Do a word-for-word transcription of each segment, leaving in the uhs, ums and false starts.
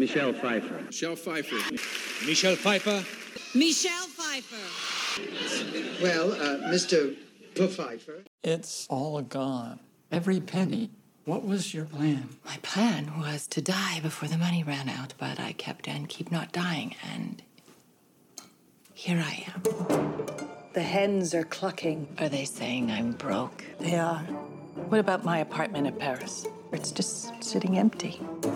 Michelle Pfeiffer. Michelle Pfeiffer. Michelle Pfeiffer. Michelle Pfeiffer. Well, uh, Mister Pfeiffer. It's all gone. Every penny. What was your plan? My plan was to die before the money ran out, but I kept and keep not dying, and here I am. The hens are clucking. Are they saying I'm broke? They are. What about my apartment in Paris? It's just sitting empty.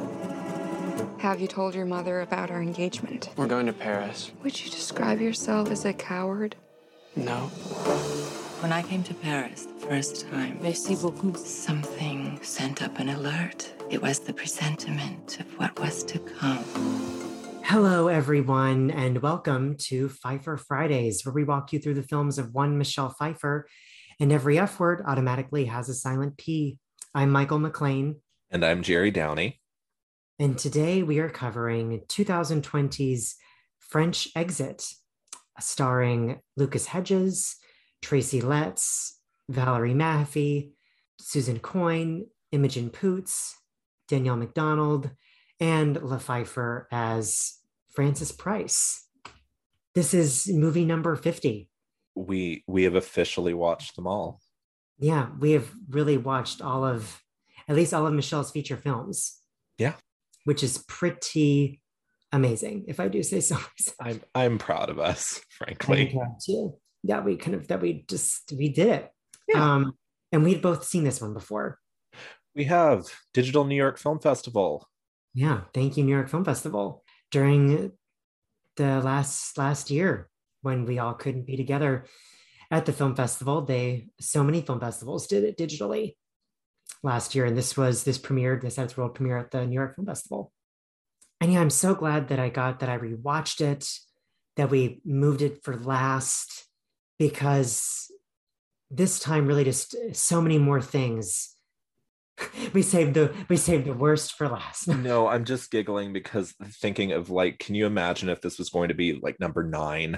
Have you told your mother about our engagement? We're going to Paris. Would you describe yourself as a coward? No. When I came to Paris the first time, merci beaucoup, something sent up an alert. It was the presentiment of what was to come. Hello, everyone, and welcome to Pfeiffer Fridays, where we walk you through the films of one Michelle Pfeiffer, and every F word automatically has a silent P. I'm Michael McLean. And I'm Jerry Downey. And today we are covering twenty twenty's French Exit, starring Lucas Hedges, Tracy Letts, Valerie Maffei, Susan Coyne, Imogen Poots, Danielle McDonald, and La Pfeiffer as Frances Price. This is movie number fifty. We we have officially watched them all. Yeah, we have really watched all of, at least all of Michelle's feature films. Yeah. Which is pretty amazing, if I do say so myself. I'm I'm proud of us, frankly. I'm proud too. Yeah, we kind of, that we just, we did it. Yeah. Um, and we'd both seen this one before. We have Digital New York Film Festival. Yeah, thank you, New York Film Festival. During the last last year, when we all couldn't be together at the film festival, they so many film festivals did it digitally last year, and this was this premiered, this had its world premiere at the New York Film Festival. And yeah, I'm so glad that I got that I rewatched it, that we moved it for last, because this time really just so many more things. we saved the we saved the worst for last. No, I'm just giggling because thinking of, like, can you imagine if this was going to be like number nine?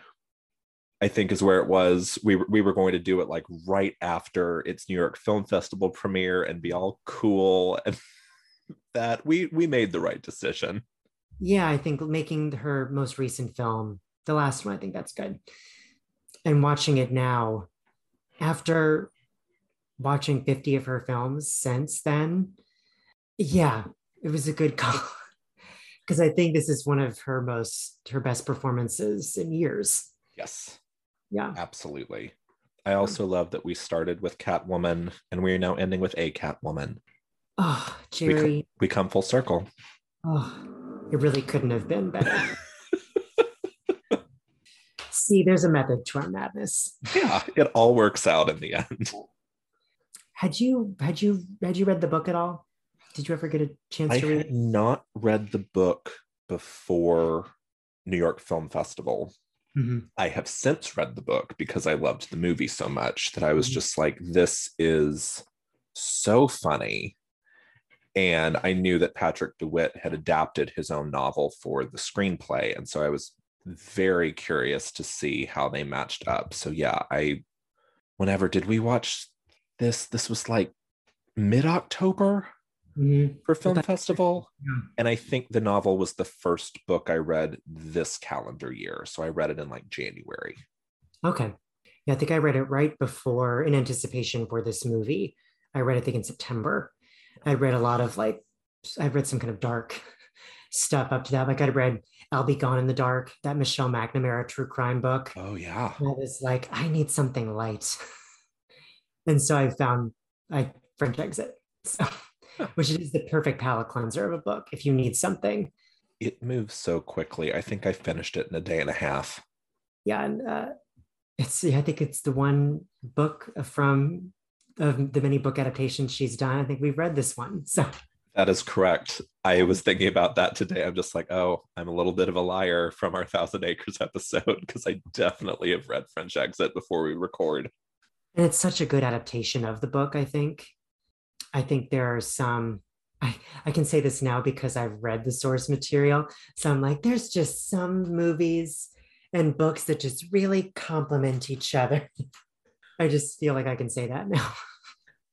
I think is where it was. We we were going to do it like right after its New York Film Festival premiere and be all cool, and that we we made the right decision. Yeah, I think making her most recent film, the last one, I think that's good. And watching it now, after watching fifty of her films since then, yeah, it was a good call. Because I think this is one of her most, her best performances in years. Yes. Yeah. Absolutely. I also love that we started with Catwoman and we are now ending with a Catwoman. Oh, Jerry. We, co- we come full circle. Oh, it really couldn't have been better. See, there's a method to our madness. Yeah, it all works out in the end. Had you had you had you read the book at all? Did you ever get a chance I to read had it? not read the book before New York Film Festival. Mm-hmm. I have since read the book because I loved the movie so much that I was just like, this is so funny. And I knew that Patrick DeWitt had adapted his own novel for the screenplay. And so I was very curious to see how they matched up. So yeah, I, whenever did we watch this? This was like mid-October Mm-hmm. for film festival. Yeah. And I think the novel was the first book I read this calendar year. So I read it in like January. Okay. Yeah, I think I read it right before, in anticipation for this movie. I read it, I think, in September. I read a lot of like, I read some kind of dark stuff up to that. Like I read I'll Be Gone in the Dark, that Michelle McNamara true crime book. Oh yeah. And I was like, I need something light. And so I found I French Exit. So, which is the perfect palate cleanser of a book if you need something. It moves so quickly. I think I finished it in a day and a half. Yeah, and uh, it's I think it's the one book from of the many book adaptations she's done. I think we've read this one. So that is correct. I was thinking about that today. I'm just like, oh, I'm a little bit of a liar from our Thousand Acres episode because I definitely have read French Exit before we record. And it's such a good adaptation of the book, I think. I think there are some, I, I can say this now because I've read the source material. So I'm like, there's just some movies and books that just really complement each other. I just feel like I can say that now.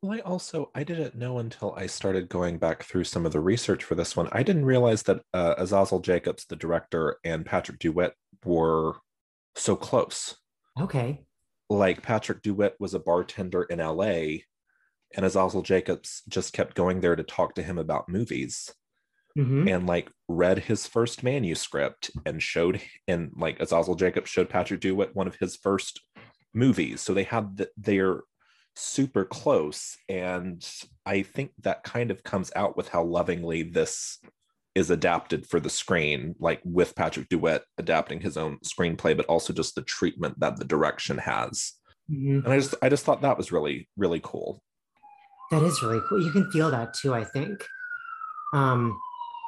Well, I also I didn't know until I started going back through some of the research for this one. I didn't realize that uh, Azazel Jacobs, the director, and Patrick DeWitt were so close. Okay. Like Patrick DeWitt was a bartender in L A, and Azazel Jacobs just kept going there to talk to him about movies. Mm-hmm. And like read his first manuscript and showed, and like Azazel Jacobs showed Patrick DeWitt one of his first movies. So they had the, they're super close. And I think that kind of comes out with how lovingly this is adapted for the screen, like with Patrick DeWitt adapting his own screenplay, but also just the treatment that the direction has. Mm-hmm. And I just, I just thought that was really, really cool. That is really cool. You can feel that too, I think. Um,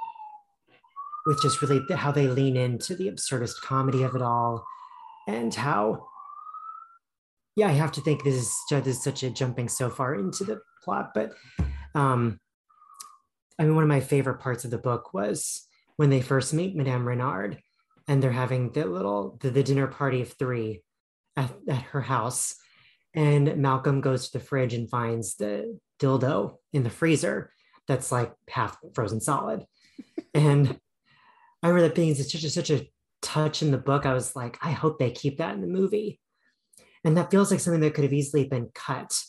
with just really how they lean into the absurdist comedy of it all, and how, yeah, I have to think this is, this is such a jumping so far into the plot, but um, I mean, one of my favorite parts of the book was when they first meet Madame Renard, and they're having the little, the, the dinner party of three at, at her house, and Malcolm goes to the fridge and finds the dildo in the freezer that's like half frozen solid. And I remember that being such a, such a touch in the book. I was like, I hope they keep that in the movie. And that feels like something that could have easily been cut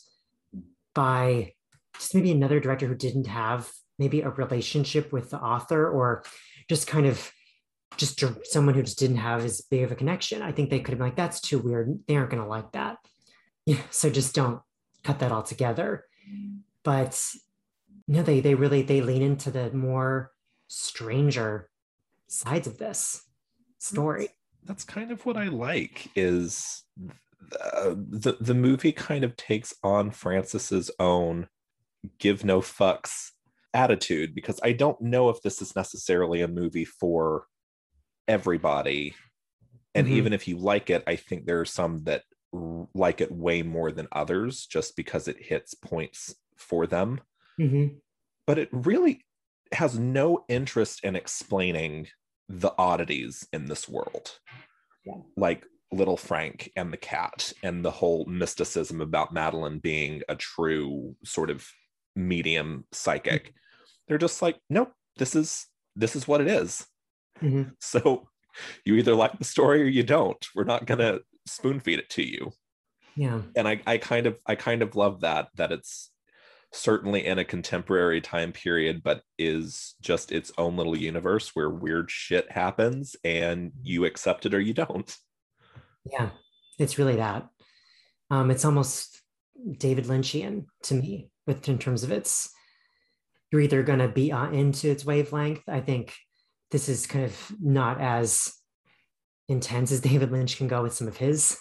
by just maybe another director who didn't have maybe a relationship with the author, or just kind of just someone who just didn't have as big of a connection. I think they could have been like, that's too weird. They aren't going to like that. Yeah, so just don't cut that all together. But no, they they really, they lean into the more stranger sides of this story. That's, that's kind of what I like, is uh, the the movie kind of takes on Francis's own give no fucks attitude, because I don't know if this is necessarily a movie for everybody. And mm-hmm. even if you like it, I think there are some that like it way more than others, just because it hits points for them. Mm-hmm. But it really has no interest in explaining the oddities in this world. Yeah. Like Little Frank and the cat, and the whole mysticism about Madeline being a true sort of medium psychic. Mm-hmm. They're just like, nope, this is this is what it is. Mm-hmm. So you either like the story or you don't. We're not gonna spoon feed it to you. Yeah. And I, I kind of I kind of love that that it's certainly in a contemporary time period, but is just its own little universe where weird shit happens and you accept it or you don't. Yeah, it's really that. Um, it's almost David Lynchian to me, with in terms of its, you're either going to be uh, into its wavelength. I think this is kind of not as intense as David Lynch can go with some of his,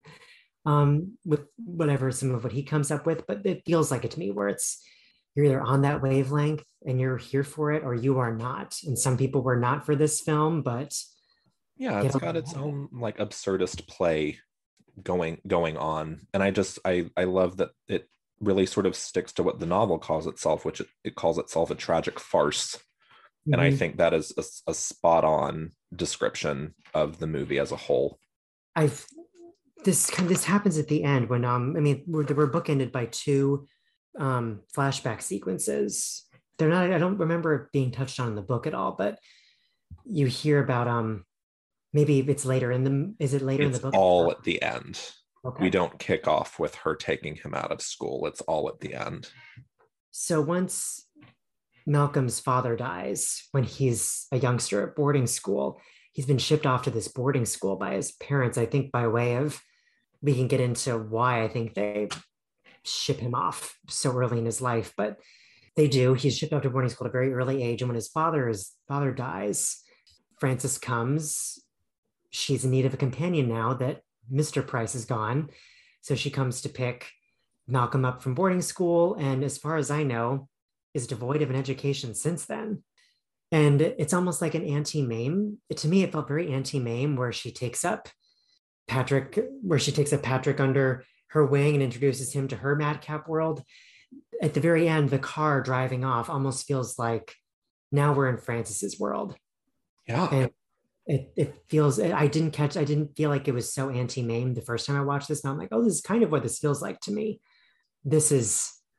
um, with whatever, some of what he comes up with, but it feels like it to me, where it's, you're either on that wavelength and you're here for it, or you are not. And some people were not for this film, but yeah, it's got its own like absurdist play going going on. And I just I I love that it really sort of sticks to what the novel calls itself, which it, it calls itself a tragic farce. Mm-hmm. And I think that is a, a spot on description of the movie as a whole. I've this this happens at the end when um I mean we're we're bookended by two um flashback sequences. They're not, I don't remember it being touched on in the book at all, but you hear about um maybe it's later in the, is it later it's in the book? All at the end. Okay. We don't kick off with her taking him out of school. It's all at the end. So once Malcolm's father dies, when he's a youngster at boarding school, he's been shipped off to this boarding school by his parents, I think by way of, we can get into why I think they ship him off so early in his life, but they do. He's shipped off to boarding school at a very early age. And when his father, his father dies, Frances comes. She's in need of a companion now that Mister Price is gone. So she comes to pick Malcolm up from boarding school. And as far as I know, is devoid of an education since then. And it's almost like an anti-Mame. To me, it felt very anti-Mame, where she takes up Patrick, where she takes up Patrick under her wing and introduces him to her madcap world. At the very end, the car driving off almost feels like now we're in Frances's world. Yeah. And it, it feels, I didn't catch, I didn't feel like it was so anti-Mame the first time I watched this. And I'm like, oh, this is kind of what this feels like to me. This is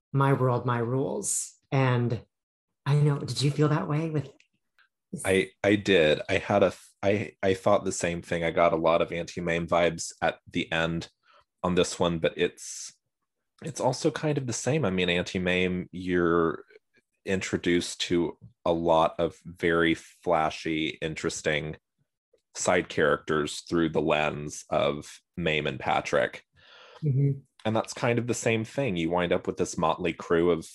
my world, my rules. And I know, did you feel that way with? I I did. I had a I I thought the same thing. I got a lot of Auntie Mame vibes at the end on this one, but it's it's also kind of the same. I mean, Auntie Mame, you're introduced to a lot of very flashy, interesting side characters through the lens of Mame and Patrick. Mm-hmm. And that's kind of the same thing. You wind up with this motley crew of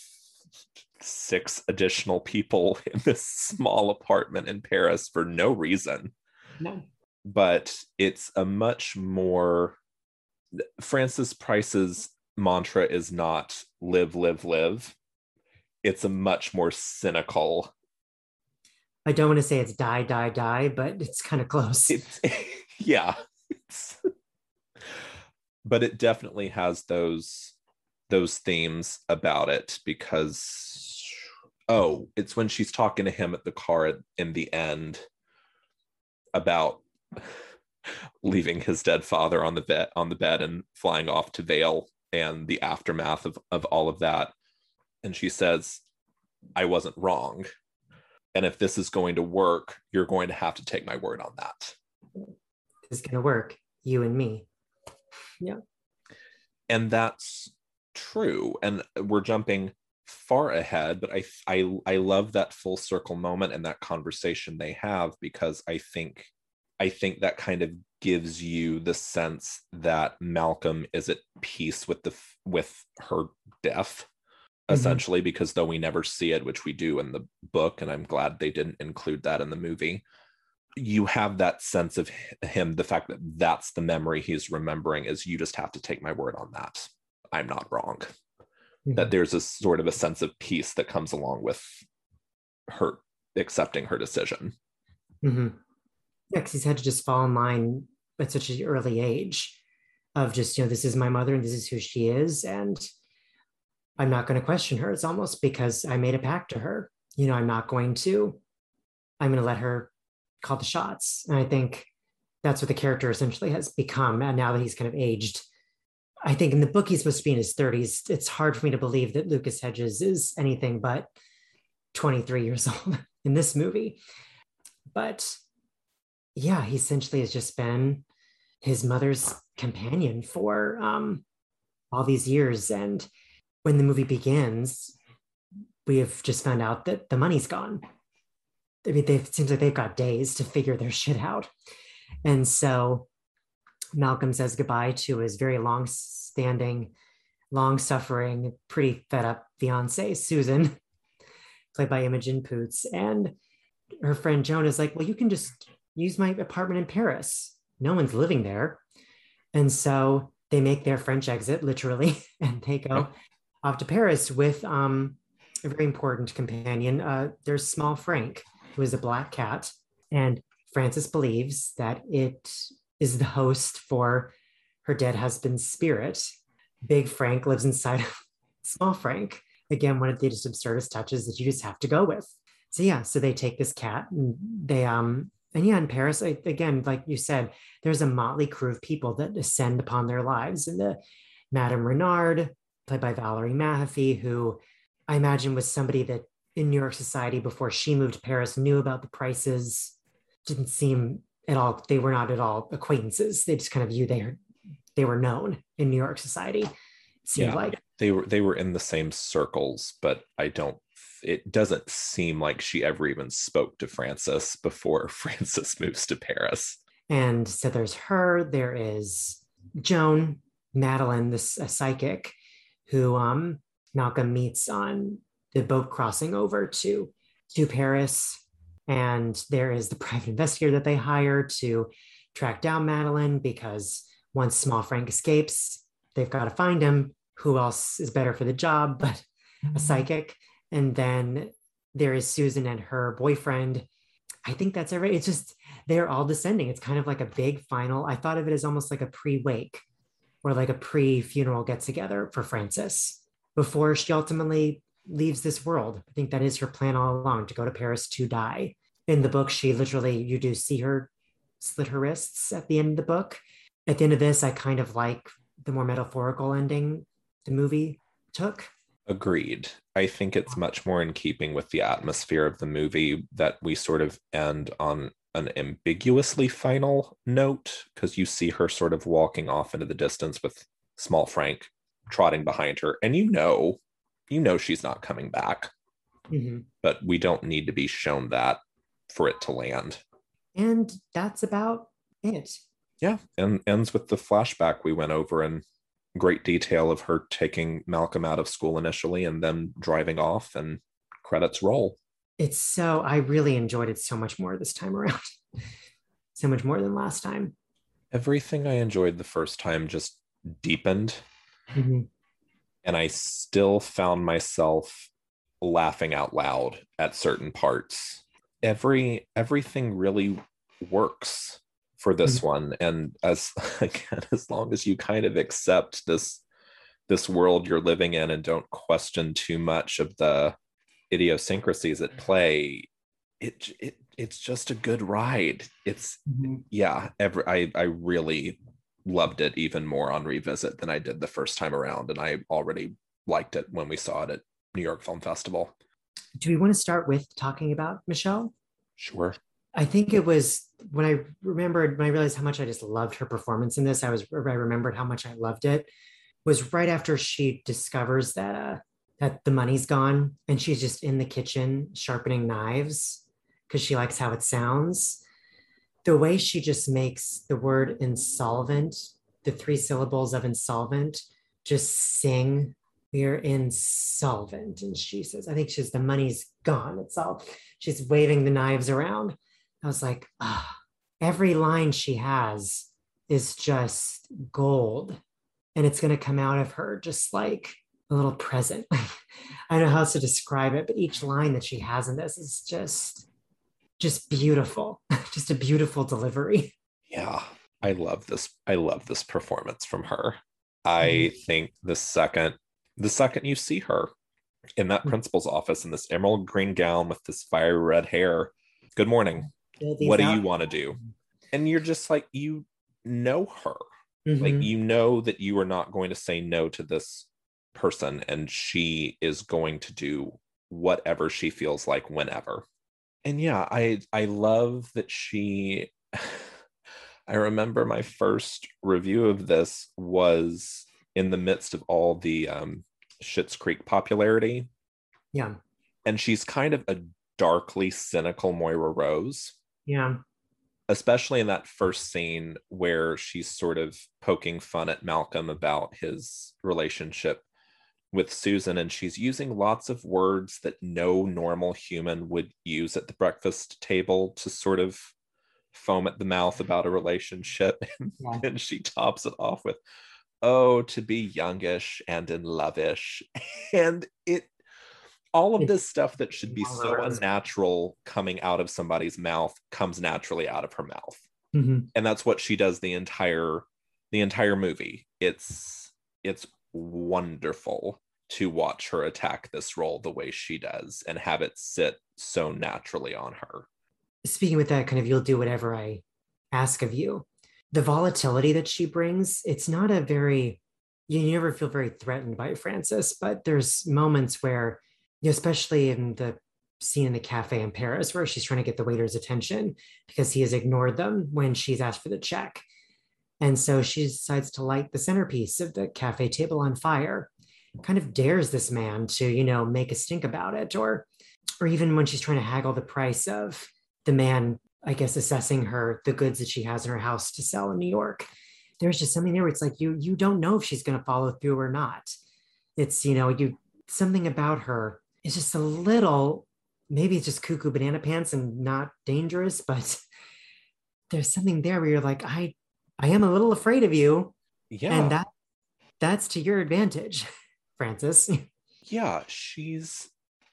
six additional people in this small apartment in Paris for no reason. No. But it's a much more, Frances Price's mantra is not live, live, live. It's a much more cynical. I don't want to say it's die, die, die, but it's kind of close. It's, yeah. It's, but it definitely has those those themes about it because, oh, it's when she's talking to him at the car in the end about leaving his dead father on the bed on the bed and flying off to Vale and the aftermath of, of all of that. And she says, I wasn't wrong. And if this is going to work, you're going to have to take my word on that. It's going to work, you and me. Yeah. And that's true. And we're jumping far ahead, but I, I, I love that full circle moment and that conversation they have, because I think, I think that kind of gives you the sense that Malcolm is at peace with the, with her death. Essentially, mm-hmm. Because though we never see it, which we do in the book, and I'm glad they didn't include that in the movie, you have that sense of him, the fact that that's the memory he's remembering is, you just have to take my word on that. I'm not wrong. Mm-hmm. That there's a sort of a sense of peace that comes along with her accepting her decision. Mm-hmm. Yeah, because he's had to just fall in line at such an early age of just, you know, this is my mother and this is who she is. And I'm not going to question her. It's almost because I made a pact to her. You know, I'm not going to, I'm going to let her call the shots. And I think that's what the character essentially has become. And now that he's kind of aged, I think in the book, he's supposed to be in his thirties. It's hard for me to believe that Lucas Hedges is anything but twenty-three years old in this movie. But yeah, he essentially has just been his mother's companion for um, all these years. And when the movie begins, we have just found out that the money's gone. I mean, it seems like they've got days to figure their shit out. And so Malcolm says goodbye to his very long-standing, long-suffering, pretty fed-up fiancée, Susan, played by Imogen Poots. And her friend Joan is like, well, you can just use my apartment in Paris. No one's living there. And so they make their French exit, literally, and they go off to Paris with um, a very important companion. Uh, there's Small Frank, who is a black cat. And Frances believes that it is the host for her dead husband's spirit. Big Frank lives inside of Small Frank. Again, one of the just absurdist touches that you just have to go with. So yeah, so they take this cat and they, um, and yeah, in Paris, I, again, like you said, there's a motley crew of people that descend upon their lives. And the Madame Renard, played by Valerie Mahaffey, who I imagine was somebody that in New York society before she moved to Paris knew about the Prices. Didn't seem at all, they were not at all acquaintances. They just kind of viewed they were, they were known in New York society. It seemed yeah, like they were they were in the same circles, but I don't, it doesn't seem like she ever even spoke to Frances before Frances moves to Paris. And so there's her, there is Joan, Madeline, this a psychic, who um, Malcolm meets on the boat crossing over to, to Paris. And there is the private investigator that they hire to track down Madeline, because once Small Frank escapes, they've got to find him. Who else is better for the job but a psychic? And then there is Susan and her boyfriend. I think that's everything. It's just, they're all descending. It's kind of like a big final. I thought of it as almost like a pre-wake or like a pre-funeral get together for Frances before she ultimately leaves this world. I think that is her plan all along, to go to Paris to die. In the book, she literally, you do see her slit her wrists at the end of the book. At the end of this, I kind of like the more metaphorical ending the movie took. Agreed. I think it's much more in keeping with the atmosphere of the movie that we sort of end on an ambiguously final note, because you see her sort of walking off into the distance with small Frank trotting behind her, and you know, you know she's not coming back. Mm-hmm. But we don't need to be shown that for it to land. And that's about it. Yeah, and ends with the flashback we went over in great detail of her taking Malcolm out of school initially and then driving off, and credits roll. It's so, I really enjoyed it so much more this time around. So much more than last time. Everything I enjoyed the first time just deepened. Mm-hmm. And I still found myself laughing out loud at certain parts. Every everything really works for this mm-hmm. one. And as again, as long as you kind of accept this this world you're living in and don't question too much of the idiosyncrasies at play, it it it's just a good ride. It's mm-hmm. yeah, every I I really loved it even more on revisit than I did the first time around, and I already liked it when we saw it at New York Film Festival. Do we want to start with talking about Michelle? Sure. I think it was when I remembered, when I realized how much I just loved her performance in this, I was, I remembered how much I loved it, was right after she discovers that, uh, that the money's gone and she's just in the kitchen sharpening knives because she likes how it sounds. The way she just makes the word insolvent, the three syllables of insolvent, just sing, we're insolvent. And she says, I think she says, the money's gone. It's all, she's waving the knives around. I was like, ah, oh, every line she has is just gold. And it's going to come out of her just like a little present. I don't know how else to describe it, but each line that she has in this is just, just beautiful. Just a beautiful delivery. Yeah, I love this. I love this performance from her. I think the second, the second you see her in that principal's office in this emerald green gown with this fiery red hair, good morning. What do you want to do? And you're just like, you know her. Mm-hmm. Like, you know that you are not going to say no to this person, and she is going to do whatever she feels like whenever. And yeah, I I love that she I remember my first review of this was in the midst of all the um Schitt's Creek popularity. Yeah. And she's kind of a darkly cynical Moira Rose. Yeah. Especially in that first scene where she's sort of poking fun at Malcolm about his relationship with Susan, and she's using lots of words that no normal human would use at the breakfast table to sort of foam at the mouth about a relationship. Yeah. And she tops it off with, oh, to be youngish and in lovish. And it, all of this stuff that should be so unnatural coming out of somebody's mouth comes naturally out of her mouth. Mm-hmm. And that's what she does the entire, the entire movie. It's, it's wonderful to watch her attack this role the way she does and have it sit so naturally on her. Speaking with that kind of, you'll do whatever I ask of you. The volatility that she brings, it's not a very, you never feel very threatened by Frances, but there's moments where, especially in the scene in the cafe in Paris, where she's trying to get the waiter's attention because he has ignored them when she's asked for the check. And so she decides to light the centerpiece of the cafe table on fire, kind of dares this man to, you know, make a stink about it. Or, or even when she's trying to haggle the price of the man, I guess, assessing her, the goods that she has in her house to sell in New York. There's just something there where it's like, you, you don't know if she's going to follow through or not. It's, you know, you, something about her is just a little, maybe it's just cuckoo banana pants and not dangerous, but there's something there where you're like, I, I am a little afraid of you. Yeah. And that, that's to your advantage, Frances. Yeah. She's,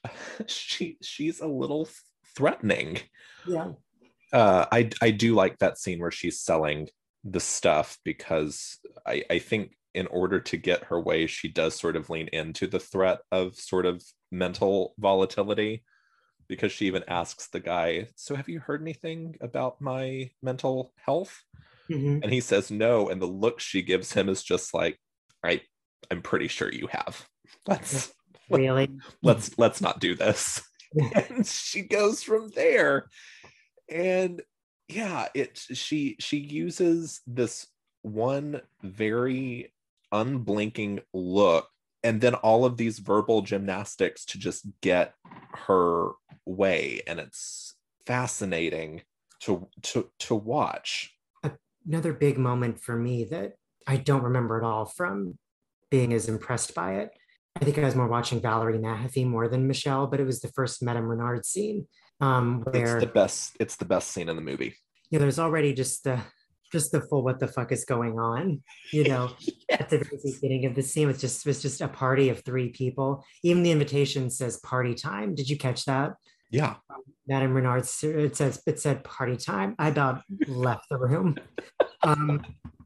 she, she's a little threatening. Yeah. Uh, I, I do like that scene where she's selling the stuff, because I, I think in order to get her way, she does sort of lean into the threat of sort of mental volatility, because she even asks the guy, so have you heard anything about my mental health? Mm-hmm. And he says no. And the look she gives him is just like, I, I'm pretty sure you have. That's, Really? let's let's not do this. And she goes from there. And yeah, it she she uses this one very unblinking look and then all of these verbal gymnastics to just get her way. And it's fascinating to to to watch. Another big moment for me that I don't remember at all from being as impressed by it. I think I was more watching Valerie Mahaffey more than Michelle, but it was the first Madame Renard scene um, where it's the best. It's the best scene in the movie. You know, there's already just the just the full what the fuck is going on. You know, yes. At the very beginning of the scene, it's just it's just a party of three people. Even the invitation says party time. Did you catch that? Yeah. Um, Madame Renard. It says it said party time. I about left the room. Um,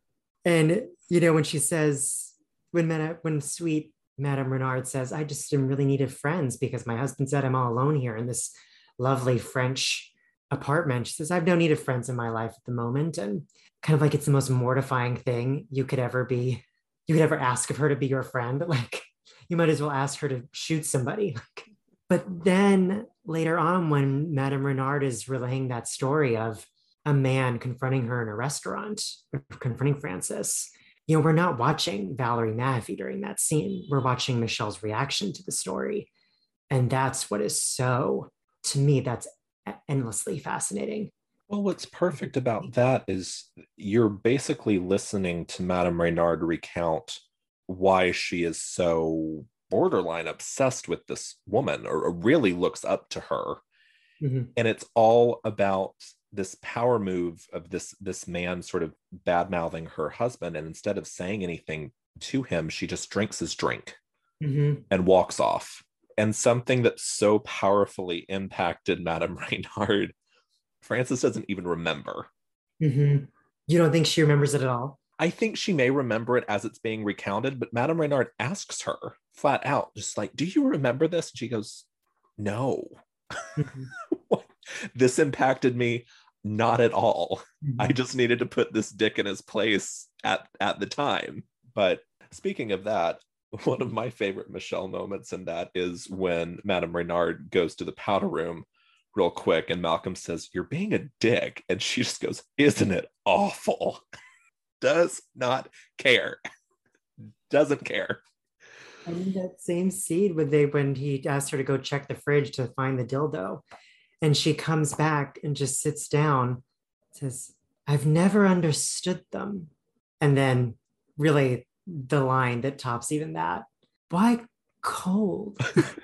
and you know when she says when Mena, when sweet Madame Renard says, I just am really needed friends because my husband said I'm all alone here in this lovely French apartment. She says, I have no need of friends in my life at the moment. And kind of like it's the most mortifying thing you could ever be, you could ever ask of her to be your friend. Like you might as well ask her to shoot somebody. But then later on, when Madame Renard is relaying that story of a man confronting her in a restaurant, confronting Frances, you know, we're not watching Valerie Mahaffey during that scene. We're watching Michelle's reaction to the story. And that's what is so, to me, that's endlessly fascinating. Well, what's perfect about that is you're basically listening to Madame Renard recount why she is so borderline obsessed with this woman, or really looks up to her. Mm-hmm. And it's all about this power move of this this man sort of bad-mouthing her husband, and instead of saying anything to him, she just drinks his drink mm-hmm. and walks off. And something that so powerfully impacted Madame Renard, Frances doesn't even remember. Mm-hmm. You don't think she remembers it at all? I think she may remember it as it's being recounted, but Madame Renard asks her flat out, just like, do you remember this? And she goes, no. Mm-hmm. This impacted me not at all. Mm-hmm. I just needed to put this dick in his place at, at the time. But speaking of that, one of my favorite Michelle moments in that is when Madame Renard goes to the powder room real quick and Malcolm says, you're being a dick. And she just goes, isn't it awful? Does not care. Doesn't care. I mean, that same scene when they when he asked her to go check the fridge to find the dildo, and she comes back and just sits down, says, I've never understood them. And then really the line that tops even that, why cold?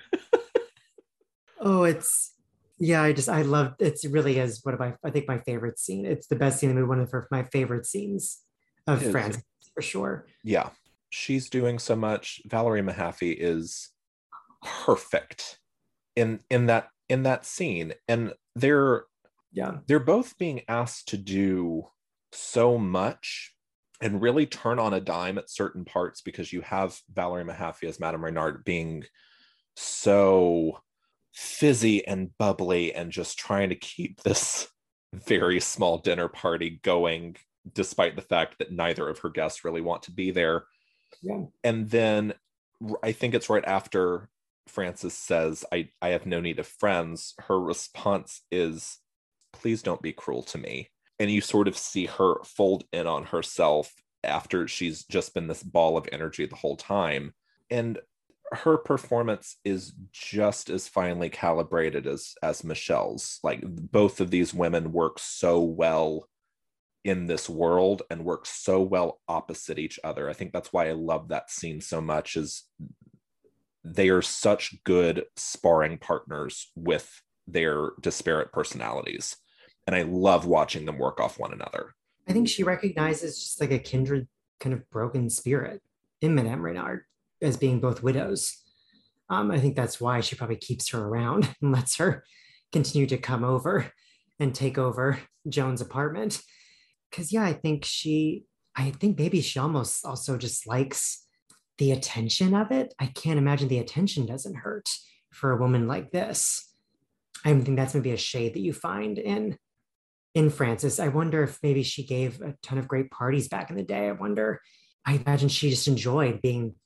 Oh, it's, yeah, I just, I love, it really is one of my, I think my favorite scene. It's the best scene in the movie, one of my favorite scenes of Frances, for sure. Yeah, she's doing so much. Valerie Mahaffey is perfect in in that in that scene, and they're yeah they're both being asked to do so much and really turn on a dime at certain parts, because you have Valerie Mahaffey as Madame Renard being so fizzy and bubbly and just trying to keep this very small dinner party going, despite the fact that neither of her guests really want to be there. Yeah. And then I think it's right after Frances says, I, I have no need of friends, her response is, please don't be cruel to me. And you sort of see her fold in on herself after she's just been this ball of energy the whole time. And her performance is just as finely calibrated as, as Michelle's. Like, both of these women work so well in this world and work so well opposite each other. I think that's why I love that scene so much, is they are such good sparring partners with their disparate personalities. And I love watching them work off one another. I think she recognizes just like a kindred kind of broken spirit in Madame Renard as being both widows. Um, I think that's why she probably keeps her around and lets her continue to come over and take over Joan's apartment. Because, yeah, I think she, I think maybe she almost also just likes the attention of it. I can't imagine the attention doesn't hurt for a woman like this. I think that's maybe a shade that you find in in Frances. I wonder if maybe she gave a ton of great parties back in the day. I wonder, I imagine she just enjoyed being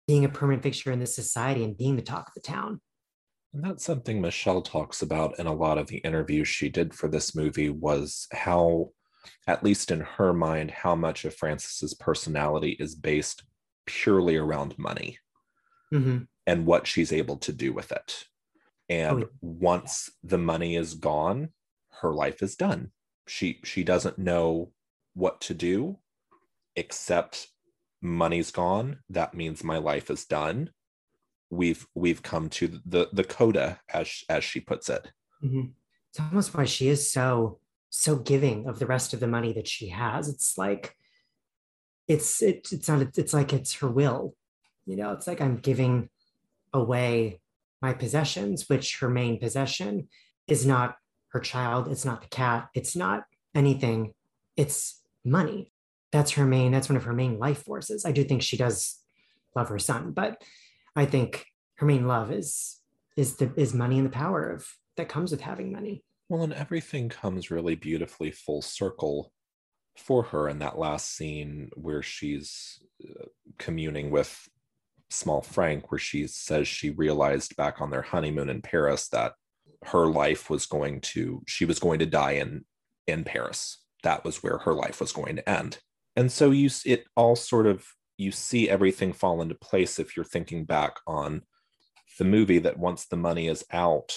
being a permanent fixture in this society and being the talk of the town. And that's something Michelle talks about in a lot of the interviews she did for this movie, was how, at least in her mind, how much of Frances's personality is based purely around money Mm-hmm. and what she's able to do with it. And Oh, yeah. once the money is gone, her life is done. She she doesn't know what to do except money's gone. That means my life is done. We've we've come to the the coda, as as she puts it. Mm-hmm. It's almost why she is so so giving of the rest of the money that she has. It's like it's it, it's not it's like it's her will. You know, it's like I'm giving away my possessions, which her main possession is not her child, it's not the cat, it's not anything, it's money. That's her main, that's one of her main life forces. I do think she does love her son, but I think her main love is is the is money and the power of that comes with having money. Well, and everything comes really beautifully full circle for her in that last scene where she's uh, communing with Small Frank, where she says she realized back on their honeymoon in Paris that her life was going to, she was going to die in, in Paris. That was where her life was going to end. And so you, it all sort of, you see everything fall into place if you're thinking back on the movie, that once the money is out,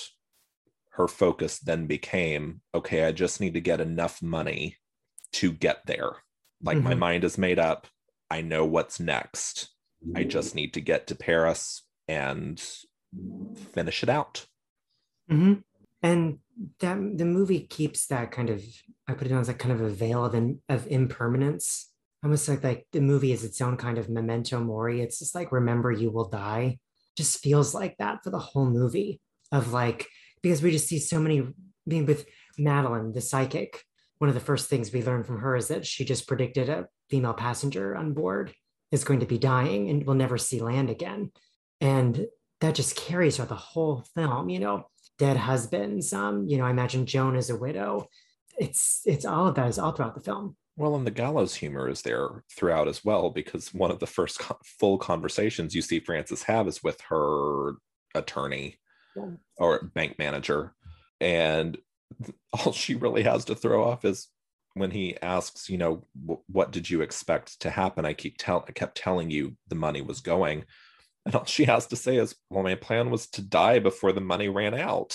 her focus then became, okay, I just need to get enough money to get there. Like mm-hmm. my mind is made up. I know what's next. I just need to get to Paris and finish it out. Mm-hmm. And that the movie keeps that kind of, I put it on as like kind of a veil of, in, of impermanence. Almost like, like the movie is its own kind of memento mori. It's just like, remember you will die. Just feels like that for the whole movie, of like, because we just see so many, being with Madeline, the psychic, one of the first things we learned from her is that she just predicted a female passenger on board is going to be dying and will never see land again. And that just carries throughout the whole film, you know, dead husbands, um, you know, I imagine Joan as a widow. It's it's all of that is all throughout the film. Well, and the gallows humor is there throughout as well, because one of the first co- full conversations you see Frances have is with her attorney yeah. or bank manager. And all she really has to throw off is when he asks, you know, what did you expect to happen? I keep tell I kept telling you the money was going. And all she has to say is, well, my plan was to die before the money ran out.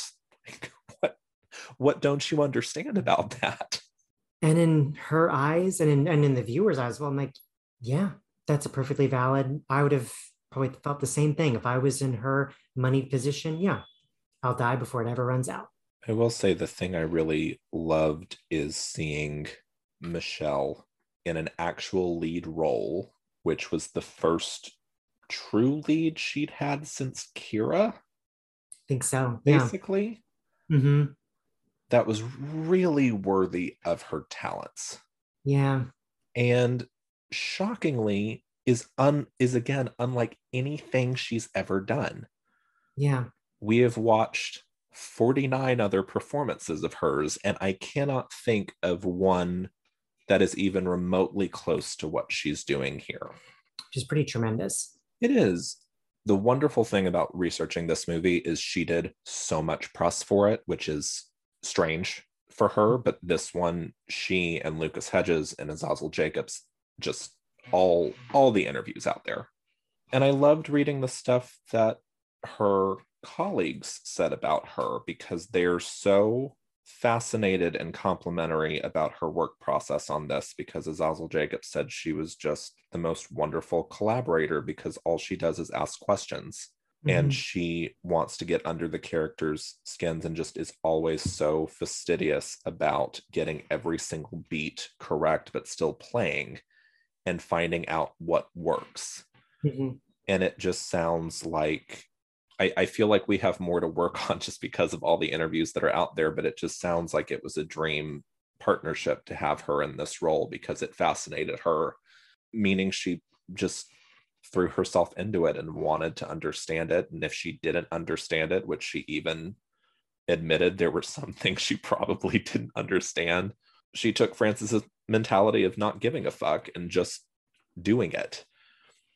what, what don't you understand about that? And in her eyes and in, and in the viewer's eyes, well, I'm like, yeah, that's a perfectly valid. I would have probably felt the same thing if I was in her moneyed position. Yeah, I'll die before it ever runs out. I will say the thing I really loved is seeing Michelle in an actual lead role, which was the first true lead she'd had since Kira. I think so. Yeah. Basically. Mm-hmm. That was really worthy of her talents. Yeah. And shockingly is un is again unlike anything she's ever done. Yeah. We have watched forty-nine other performances of hers, and I cannot think of one that is even remotely close to what she's doing here. Which is pretty tremendous. It is. The wonderful thing about researching this movie is she did so much press for it, which is strange for her, but this one, she and Lucas Hedges and Azazel Jacobs, just all all the interviews out there. And I loved reading the stuff that her colleagues said about her, because they're so fascinated and complimentary about her work process on this, because Azazel Jacobs said she was just the most wonderful collaborator because all she does is ask questions. Mm-hmm. And she wants to get under the characters' skins and just is always so fastidious about getting every single beat correct, but still playing and finding out what works. Mm-hmm. And it just sounds like, I, I feel like we have more to work on just because of all the interviews that are out there, but it just sounds like it was a dream partnership to have her in this role because it fascinated her, meaning she just threw herself into it and wanted to understand it. And if she didn't understand it, which she even admitted there were some things she probably didn't understand, she took Frances's mentality of not giving a fuck and just doing it.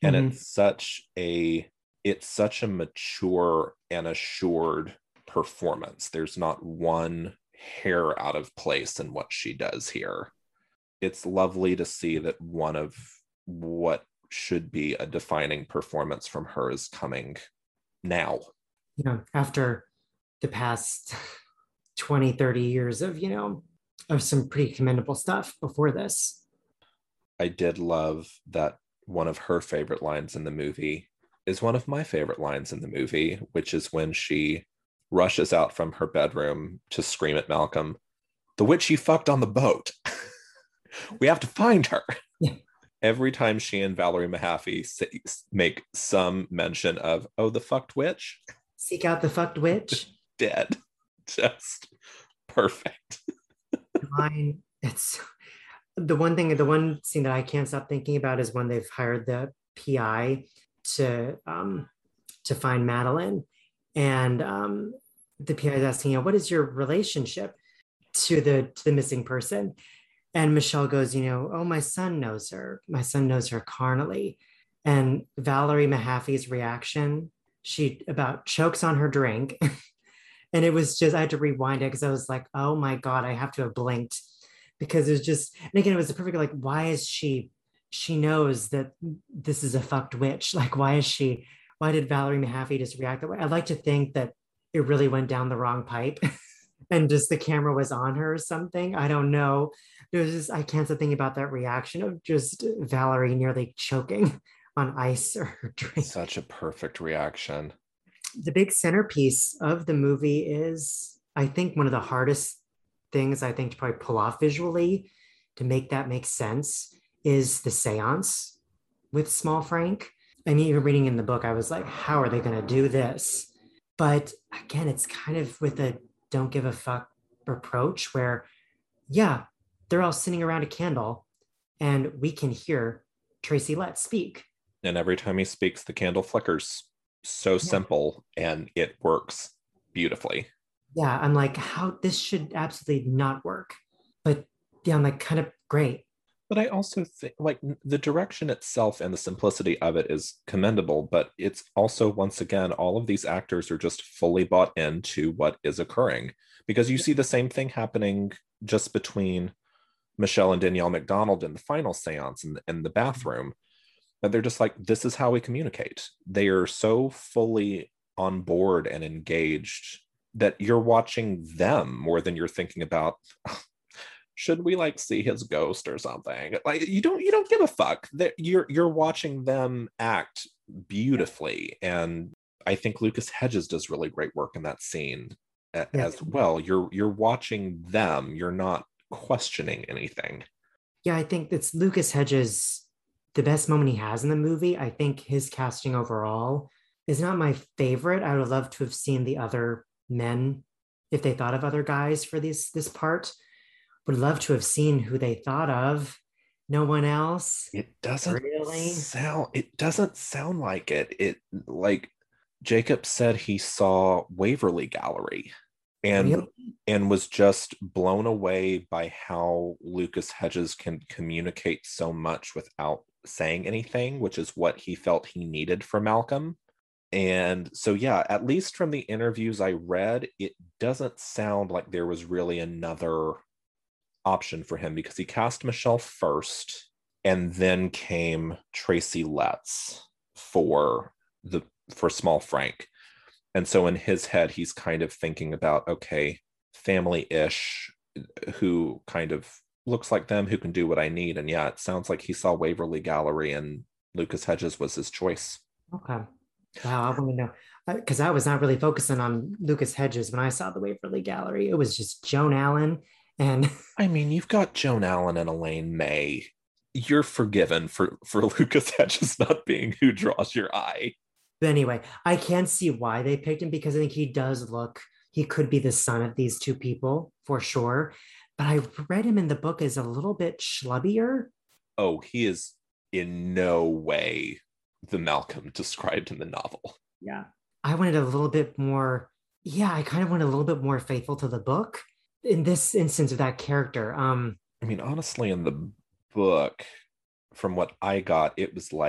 And Mhm. it's such a it's such a mature and assured performance. There's not one hair out of place in what she does here. It's lovely to see that one of what should be a defining performance from her is coming now. You know, after the past twenty, thirty years of, you know, of some pretty commendable stuff before this. I did love that one of her favorite lines in the movie is one of my favorite lines in the movie, which is when she rushes out from her bedroom to scream at Malcolm, "The witch you fucked on the boat. We have to find her." Yeah. Every time she and Valerie Mahaffey say, make some mention of, oh, the fucked witch, Seek out the fucked witch. dead. Just perfect. Mine, it's the one thing, the one scene that I can't stop thinking about is when they've hired the P I to um to find Madeline. And um the P I is asking, you know, what is your relationship to the to the missing person? And Michelle goes, you know, oh, my son knows her. My son knows her carnally. And Valerie Mahaffey's reaction, she about chokes on her drink. And it was just, I had to rewind it because I was like, oh my God, I have to have blinked. Because it was just, and again, it was a perfect, like, why is she, she knows that this is a fucked witch. Like, why is she, why did Valerie Mahaffey just react that way? I'd like to think that it really went down the wrong pipe and just the camera was on her or something. I don't know. There's just, I can't stop thinking about that reaction of just Valerie nearly choking on ice or her drink. Such a perfect reaction. The big centerpiece of the movie is, I think, one of the hardest things I think to probably pull off visually to make that make sense is the seance with Small Frank. I mean, even reading in the book, I was like, how are they going to do this? But again, it's kind of with a don't give a fuck approach where, yeah, they're all sitting around a candle and we can hear Tracy Letts speak. And every time he speaks, the candle flickers. So Yeah. simple, and it works beautifully. Yeah, I'm like, how this should absolutely not work. But yeah, I'm like, kind of great. But I also think, like, the direction itself and the simplicity of it is commendable, but it's also, once again, all of these actors are just fully bought into what is occurring, because you see the same thing happening just between Michelle and Danielle McDonald in the final seance in the, in the bathroom. But they're just like, this is how we communicate. They are so fully on board and engaged that you're watching them more than you're thinking about, should we like see his ghost or something? Like, you don't you don't give a fuck. That you're you're watching them act beautifully. And I think Lucas Hedges does really great work in that scene a- Yeah. as well. You're you're watching them, you're not questioning anything. Yeah, I think it's Lucas Hedges, the best moment he has in the movie. I think his casting overall is not my favorite. I would love to have seen the other men, if they thought of other guys for this this part. Would love to have seen who they thought of. No one else. It doesn't Really? sound it doesn't sound like it. It like Jacob said he saw Waverly Gallery and Really? and was just blown away by how Lucas Hedges can communicate so much without saying anything, which is what he felt he needed for Malcolm. And so, yeah, at least from the interviews I read, it doesn't sound like there was really another option for him, because he cast Michelle first, and then came Tracy Letts for the for Small Frank. And so in his head, he's kind of thinking about, okay, family-ish, who kind of looks like them, who can do what I need. And yeah, it sounds like he saw Waverly Gallery and Lucas Hedges was his choice. Okay. Wow, I want to know. Because I was not really focusing on Lucas Hedges when I saw the Waverly Gallery. It was just Joan Allen and I mean, you've got Joan Allen and Elaine May. You're forgiven for, for Lucas Hedges not being who draws your eye. But anyway, I can see why they picked him, because I think he does look, he could be the son of these two people for sure. But I read him in the book as a little bit schlubbier. Oh, he is in no way the Malcolm described in the novel. Yeah. I wanted a little bit more, yeah, I kind of wanted a little bit more faithful to the book in this instance of that character. Um, I mean, honestly, in the book, from what I got, it was like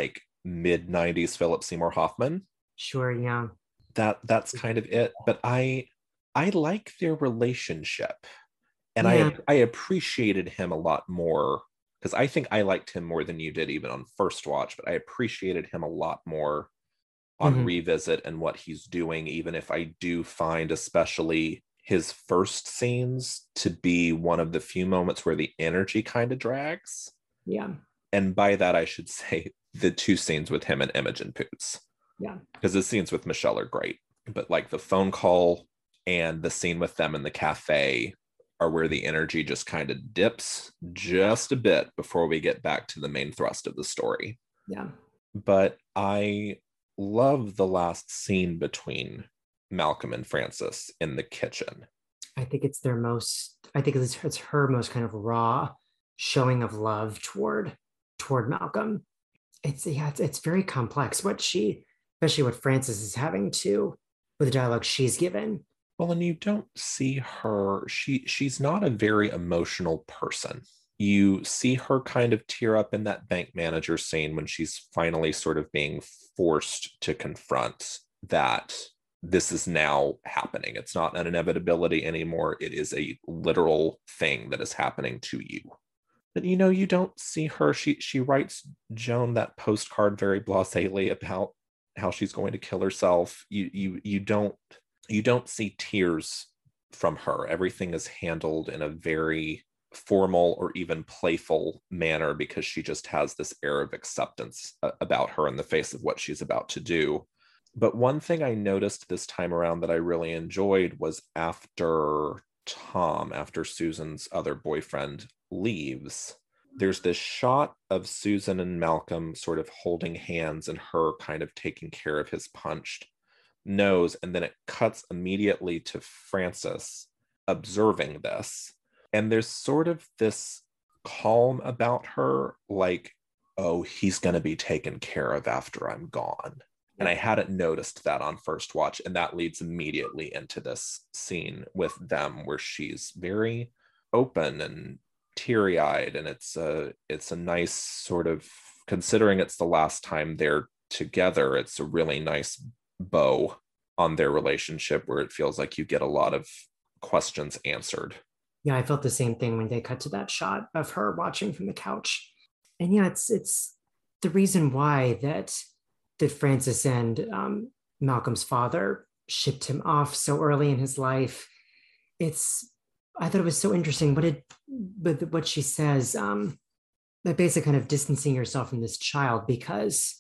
mid nineties Philip Seymour Hoffman. Sure, yeah. That that's kind of it. But I I like their relationship. And yeah. I I appreciated him a lot more, because I think I liked him more than you did even on first watch, but I appreciated him a lot more on mm-hmm. revisit and what he's doing, even if I do find especially his first scenes to be one of the few moments where the energy kind of drags. Yeah. And by that, I should say the two scenes with him and Imogen Poots. Yeah. Because the scenes with Michelle are great. But like the phone call and the scene with them in the cafe are where the energy just kind of dips just a bit before we get back to the main thrust of the story. Yeah. But I love the last scene between Malcolm and Frances in the kitchen. I think it's their most, I think it's, it's her most kind of raw showing of love toward, toward Malcolm. It's, yeah, it's, it's very complex what she, especially what Frances is having to, with the dialogue she's given. Well, and you don't see her, she she's not a very emotional person. You see her kind of tear up in that bank manager scene when she's finally sort of being forced to confront that this is now happening. It's not an inevitability anymore. It is a literal thing that is happening to you. But, you know, you don't see her. She she writes Joan that postcard very blasely about how she's going to kill herself. You you you don't you don't see tears from her. Everything is handled in a very formal or even playful manner because she just has this air of acceptance about her in the face of what she's about to do. But one thing I noticed this time around that I really enjoyed was after Tom, after Susan's other boyfriend leaves, there's this shot of Susan and Malcolm sort of holding hands and her kind of taking care of his punched nose. And then it cuts immediately to Frances observing this. And there's sort of this calm about her, like, oh, he's going to be taken care of after I'm gone. And I hadn't noticed that on first watch. And that leads immediately into this scene with them where she's very open and teary-eyed. And it's a, it's a nice sort of, considering it's the last time they're together, it's a really nice bow on their relationship where it feels like you get a lot of questions answered. Yeah, I felt the same thing when they cut to that shot of her watching from the couch. And yeah, it's it's the reason why that that Frances and um, Malcolm's father shipped him off so early in his life. It's, I thought it was so interesting, but it, but what she says, um, that basically kind of distancing yourself from this child because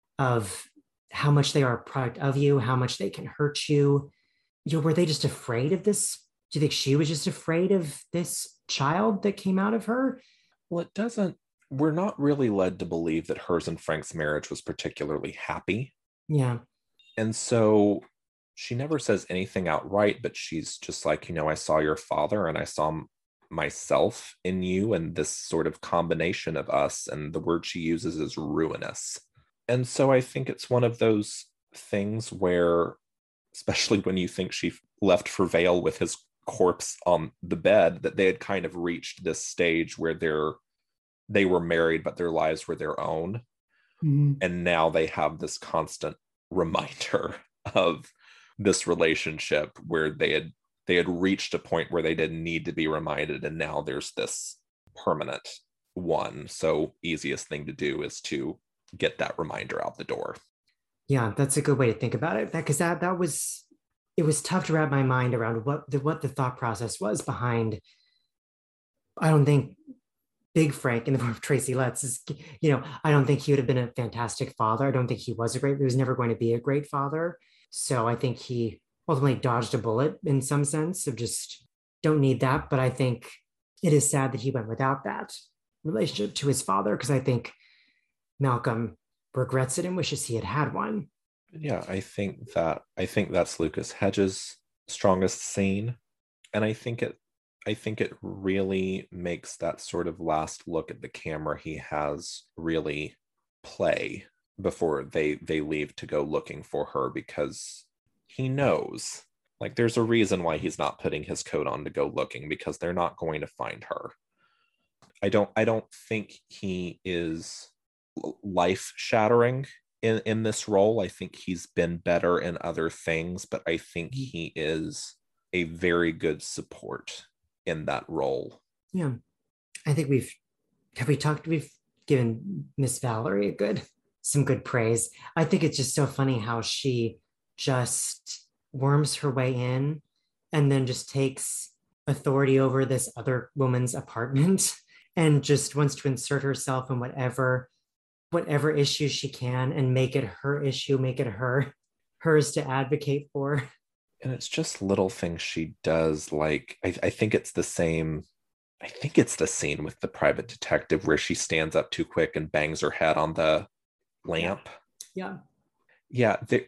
of how much they are a product of you, how much they can hurt you. You know, were they just afraid of this? Do you think she was just afraid of this child that came out of her? Well, it doesn't, we're not really led to believe that hers and Frank's marriage was particularly happy. Yeah. And so she never says anything outright, but she's just like, you know, I saw your father and I saw myself in you and this sort of combination of us. And the word she uses is ruinous. And so I think it's one of those things where, especially when you think she left for Vale with his corpse on the bed, that they had kind of reached this stage where they're they were married, but their lives were their own. Mm-hmm. And now they have this constant reminder of this relationship where they had they had reached a point where they didn't need to be reminded. And now there's this permanent one. So easiest thing to do is to get that reminder out the door. Yeah, that's a good way to think about it. Because that that was, it was tough to wrap my mind around what the what the thought process was behind. I don't think Big Frank in the form of Tracy Letts is, you know, I don't think he would have been a fantastic father. I don't think he was a great, he was never going to be a great father. So I think he ultimately dodged a bullet in some sense of just don't need that. But I think it is sad that he went without that relationship to his father, because I think Malcolm regrets it and wishes he had had one. Yeah, I think that, I think that's Lucas Hedges' strongest scene. And I think it, I think it really makes that sort of last look at the camera he has really play before they they leave to go looking for her, because he knows, like, there's a reason why he's not putting his coat on to go looking, because they're not going to find her. I don't I don't think he is life shattering in in this role. I think he's been better in other things, but I think he is a very good support in that role. Yeah. I think we've have we talked we've given Miss Valerie a good some good praise. I think it's just so funny how she just worms her way in and then just takes authority over this other woman's apartment and just wants to insert herself in whatever whatever issues she can and make it her issue, make it her hers to advocate for. And it's just little things she does. Like, I, I think it's the same. I think it's the scene with the private detective where she stands up too quick and bangs her head on the lamp. Yeah. Yeah. They,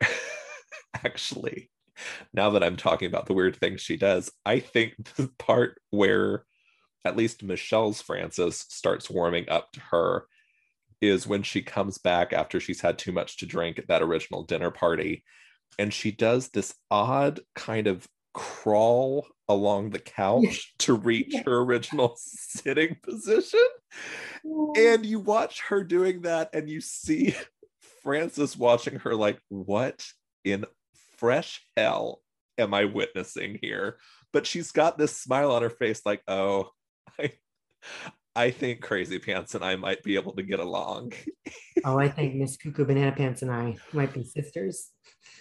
actually, now that I'm talking about the weird things she does, I think the part where at least Michelle's Frances starts warming up to her is when she comes back after she's had too much to drink at that original dinner party. And she does this odd kind of crawl along the couch to reach her original sitting position. And you watch her doing that and you see Frances watching her like, what in fresh hell am I witnessing here? But she's got this smile on her face like, oh, I, I think Crazy Pants and I might be able to get along. Oh, I think Miss Cuckoo Banana Pants and I might be sisters.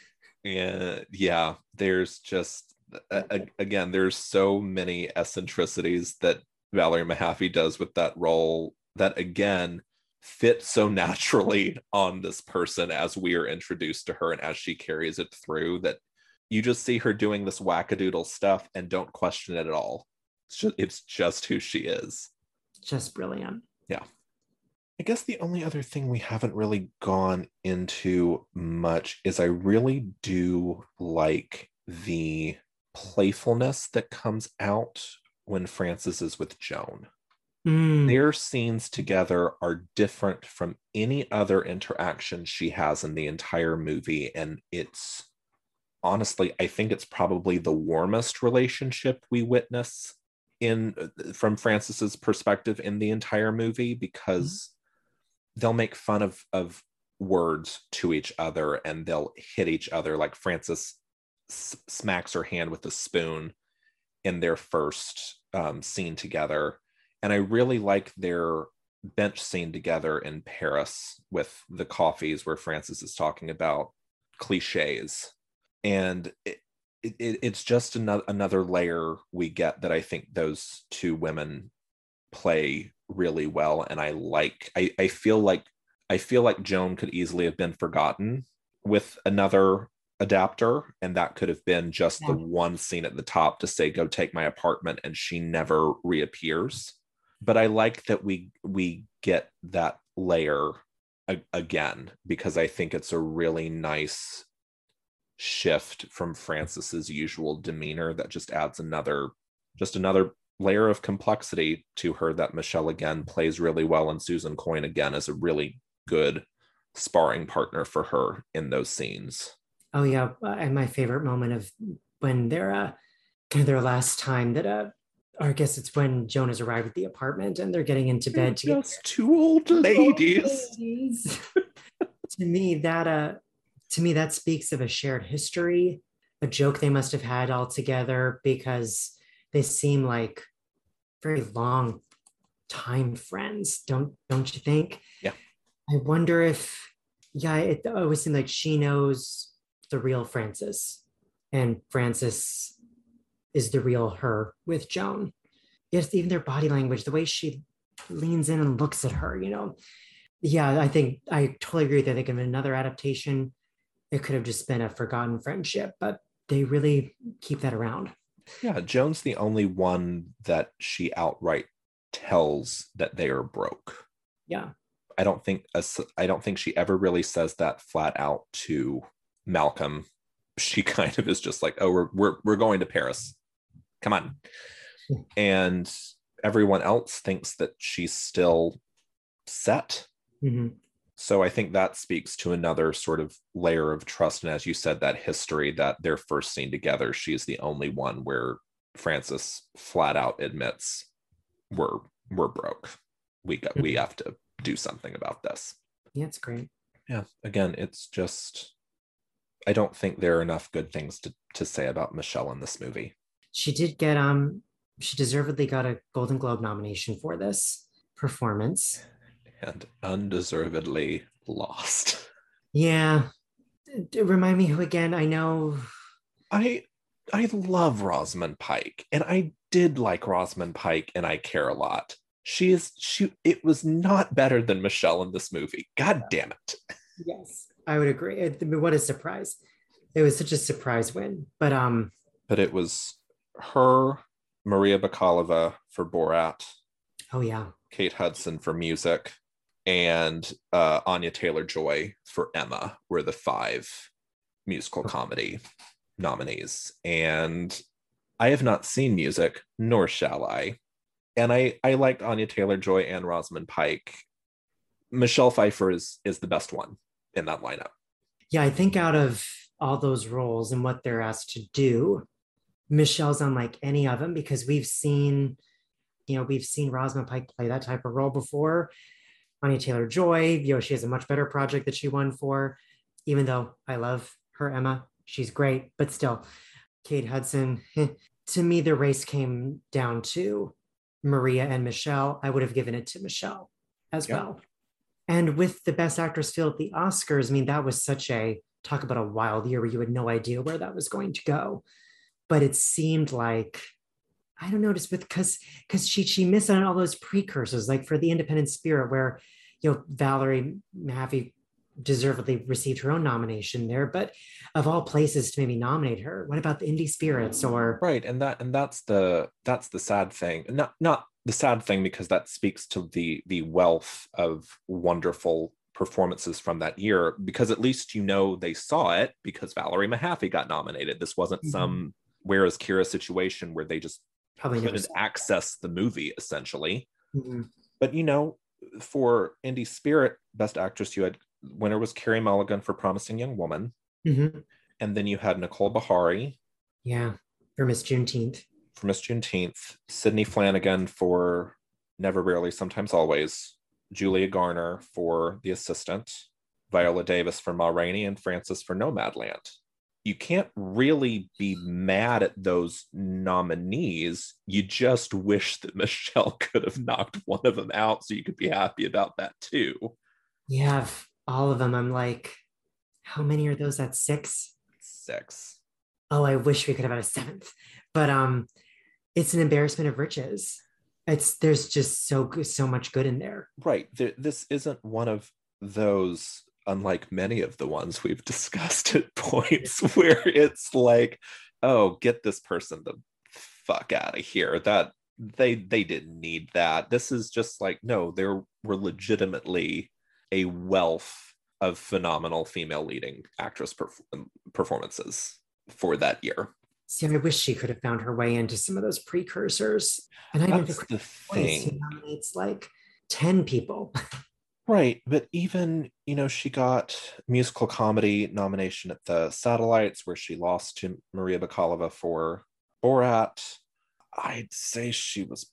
And yeah, there's just, uh, again, there's so many eccentricities that Valerie Mahaffey does with that role that, again, fit so naturally on this person as we are introduced to her and as she carries it through, that you just see her doing this wackadoodle stuff and don't question it at all. It's just, it's just who she is. Just brilliant. Yeah. I guess the only other thing we haven't really gone into much is I really do like the playfulness that comes out when Frances is with Joan. Mm. Their scenes together are different from any other interaction she has in the entire movie. And it's honestly, I think it's probably the warmest relationship we witness in from Frances's perspective in the entire movie, because mm. they'll make fun of, of words to each other and they'll hit each other. Like Frances s- smacks her hand with a spoon in their first um, scene together. And I really like their bench scene together in Paris with the coffees where Frances is talking about cliches. And it, it, it's just another, another layer we get that I think those two women play really well. And I like, I, I feel like, I feel like Joan could easily have been forgotten with another adapter. And that could have been just yeah. the one scene at the top to say, go take my apartment. And she never reappears. But I like that we, we get that layer a- again, because I think it's a really nice shift from Frances's usual demeanor that just adds another, just another layer of complexity to her that Michelle again plays really well, and Susan Coyne again is a really good sparring partner for her in those scenes. Oh yeah, and my favorite moment of when they're uh, kind of their last time that uh, or I guess it's when Joan has arrived at the apartment and they're getting into bed. To just get... two old ladies. Old ladies. to me, that uh, to me that speaks of a shared history, a joke they must have had all together, because they seem like very long time friends, don't don't you think? Yeah. I wonder if, yeah, it always seemed like she knows the real Frances, and Frances is the real her with Joan. Yes, even their body language, the way she leans in and looks at her, you know. Yeah, I think I totally agree that they could have another adaptation. It could have just been a forgotten friendship, but they really keep that around. Yeah, Joan's the only one that she outright tells that they are broke. Yeah. I don't think I don't think she ever really says that flat out to Malcolm. She kind of is just like, oh, we're we're we're going to Paris. Come on. Yeah. And everyone else thinks that she's still set. Mm-hmm. So I think that speaks to another sort of layer of trust. And as you said, that history, that their first scene together, she's the only one where Frances flat out admits we're we're broke. We got, we have to do something about this. Yeah, it's great. Yeah, again, it's just, I don't think there are enough good things to, to say about Michelle in this movie. She did get, um, she deservedly got a Golden Globe nomination for this performance. And undeservedly lost. Yeah. D- Remind me who again? I know. I I love Rosamund Pike, and I did like Rosamund Pike, and I care a lot. She is she. It was not better than Michelle in this movie. God damn it. Yes, I would agree. It- what a surprise! It was such a surprise win. But um, But it was her, Maria Bakalova for Borat, oh yeah, Kate Hudson for music, and uh, Anya Taylor-Joy for Emma were the five musical comedy nominees. And I have not seen music, nor shall I. And I, I liked Anya Taylor-Joy and Rosamund Pike. Michelle Pfeiffer is, is the best one in that lineup. yeah. I think out of all those roles and what they're asked to do, Michelle's unlike any of them because we've seen, you know, we've seen Rosamund Pike play that type of role before. Anya Taylor-Joy, you know, she has a much better project that she won for, even though I love her Emma. She's great, but still, Kate Hudson, to me, the race came down to Maria and Michelle. I would have given it to Michelle as Yeah. well. And with the Best Actress field at the Oscars, I mean, that was such a, talk about a wild year where you had no idea where that was going to go. But it seemed like, I don't know, just with, because because she she missed on all those precursors, like for the Independent Spirit, where, you know, Valerie Mahaffey deservedly received her own nomination there, but of all places to maybe nominate her, what about the Indie Spirits or Right. And that and that's the that's the sad thing. Not not the sad thing, because that speaks to the the wealth of wonderful performances from that year, because at least you know they saw it because Valerie Mahaffey got nominated. This wasn't Mhm. some Where is Kira situation where they just probably never couldn't saw. access the movie essentially. Mhm. But you know, for Indie Spirit Best Actress, you had winner was Carey Mulligan for Promising Young Woman, Mhm. and then you had Nicole Bahari Yeah, for Miss Juneteenth. for Miss Juneteenth, Sydney Flanagan for Never, Rarely, Sometimes, Always, Julia Garner for The Assistant, Viola Davis for Ma Rainey, and Frances for Nomadland. You can't really be mad at those nominees. You just wish that Michelle could have knocked one of them out so you could be happy about that too. Yeah, f- all of them. I'm like, how many are those? That's six. Six. Oh, I wish we could have had a seventh, but um, it's an embarrassment of riches. It's there's just so good, so much good in there. Right. There, this isn't one of those, unlike many of the ones we've discussed at points, where it's like, oh, get this person the fuck out of here. That they they didn't need that. This is just like, no, there were legitimately a wealth of phenomenal female leading actress perf- performances for that year. See, I wish she could have found her way into some of those precursors. And I didn't That's think the he thing. nominates like ten people. Right, but even, you know, she got musical comedy nomination at the Satellites, where she lost to Maria Bakalova for Borat. I'd say she was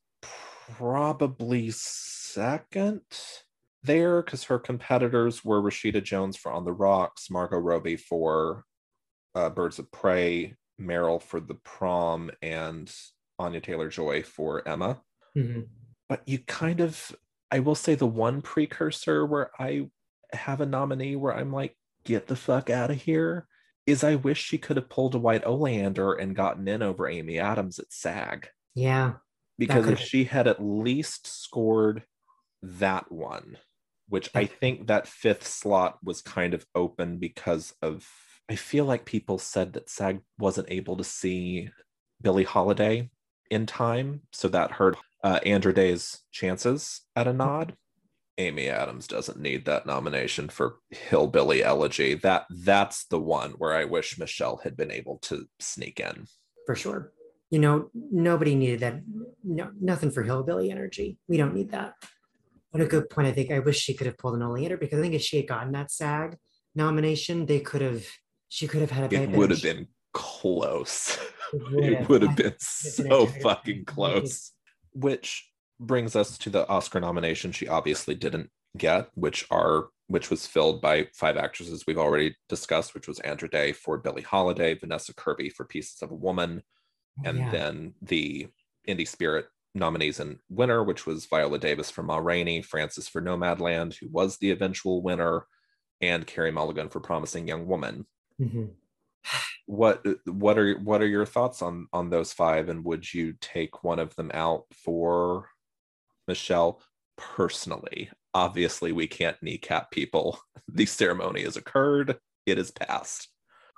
probably second there, because her competitors were Rashida Jones for On the Rocks, Margot Robbie for uh, Birds of Prey, Meryl for The Prom, and Anya Taylor-Joy for Emma. Mhm. But you kind of, I will say the one precursor where I have a nominee where I'm like, get the fuck out of here, is I wish she could have pulled a White Oleander and gotten in over Amy Adams at SAG. Yeah. Because if could've- she had at least scored that one, which I think that fifth slot was kind of open because of, I feel like people said that SAG wasn't able to see Billie Holiday in time, so that hurt uh, Andra Day's chances at a nod. Amy Adams doesn't need that nomination for Hillbilly Elegy. That that's the one where I wish Michelle had been able to sneak in. For sure. You know, nobody needed that. No, nothing for hillbilly energy. We don't need that. What a good point. I think I wish she could have pulled an Oleander, because I think if she had gotten that SAG nomination, they could have, she could have had a It would have been close. It would have been so fucking close. Which brings us to the Oscar nomination she obviously didn't get, which are which was filled by five actresses we've already discussed, which was Andra Day for Billie Holiday, Vanessa Kirby for Pieces of a Woman, and Yeah. then the Indie Spirit nominees and winner, which was Viola Davis for Ma Rainey, Frances for Nomadland, who was the eventual winner, and Carey Mulligan for Promising Young Woman. Mhm. What what are what are your thoughts on on those five, and would you take one of them out for Michelle? Personally, obviously we can't kneecap people. The ceremony has occurred, it is past.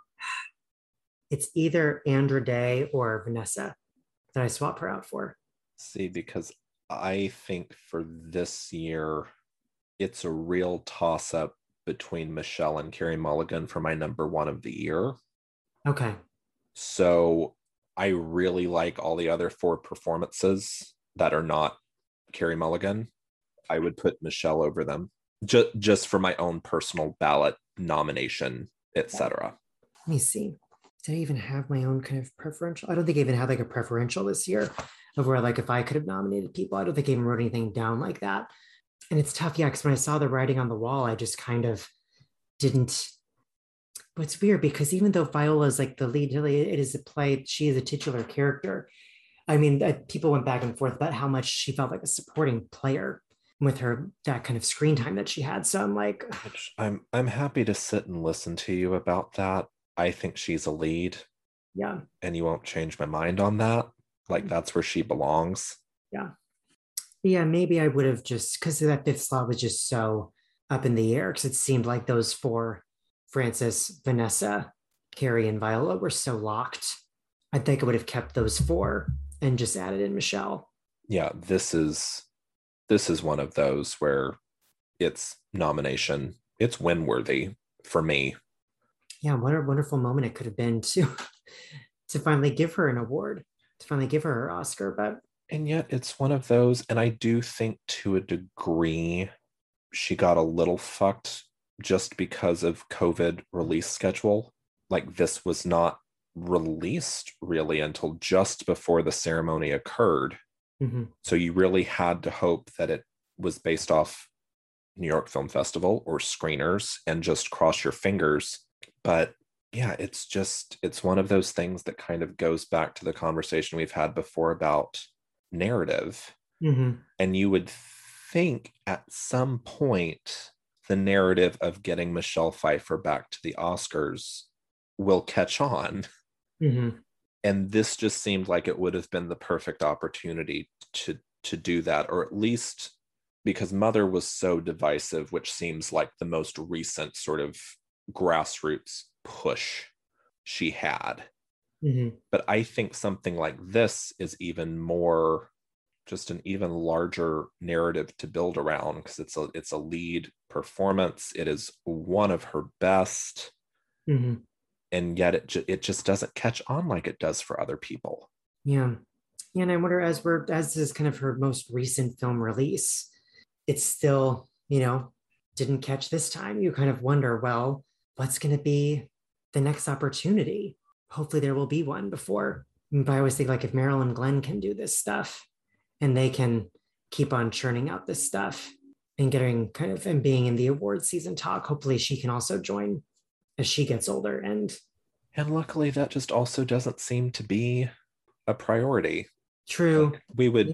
It's either Andra Day or Vanessa that I swap her out for. See, because I think for this year it's a real toss-up between Michelle and Carey Mulligan for my number one of the year. Okay. So I really like all the other four performances that are not Carey Mulligan. I would put Michelle over them, just just for my own personal ballot nomination, et cetera. Let me see. Did I even have my own kind of preferential? I don't think I even had like a preferential this year of where like if I could have nominated people. I don't think I even wrote anything down like that. And it's tough, yeah, because when I saw the writing on the wall, I just kind of didn't. But it's weird because even though Viola is like the lead, it is a play, she is a titular character. I mean, uh, people went back and forth about how much she felt like a supporting player with her, that kind of screen time that she had. So I'm like, Which I'm I'm happy to sit and listen to you about that. I think she's a lead, yeah, and you won't change my mind on that. Like, that's where she belongs. yeah. Yeah, maybe I would have just, because that fifth slot was just so up in the air, because it seemed like those four, Frances, Vanessa, Carey, and Viola, were so locked. I think I would have kept those four and just added in Michelle. Yeah, this is this is one of those where it's nomination, it's win worthy for me. Yeah, what a wonderful moment it could have been to to finally give her an award, to finally give her her Oscar. But and yet it's one of those, and I do think to a degree she got a little fucked just because of COVID release schedule. Like, this was not released really until just before the ceremony occurred. mm-hmm. So you really had to hope that it was based off New York Film Festival or screeners and just cross your fingers. But yeah, it's just, it's one of those things that kind of goes back to the conversation we've had before about narrative. Mm-hmm. And you would think at some point the narrative of getting Michelle Pfeiffer back to the Oscars will catch on. Mm-hmm. And this just seemed like it would have been the perfect opportunity to to do that, or at least because Mother was so divisive, which seems like the most recent sort of grassroots push she had. Mm-hmm. But I think something like this is even more, just an even larger narrative to build around, because it's a it's a lead performance. It is one of her best. Mm-hmm. And yet it, ju- it just doesn't catch on like it does for other people. Yeah. Yeah, and I wonder, as we're as this is kind of her most recent film release, it's still, you know, didn't catch this time. You kind of wonder, well, what's going to be the next opportunity? Hopefully there will be one before. But I always think, like, if Meryl and Glenn can do this stuff and they can keep on churning out this stuff and getting kind of and being in the award season talk, hopefully she can also join as she gets older. And and luckily that just also doesn't seem to be a priority. True. Like, we would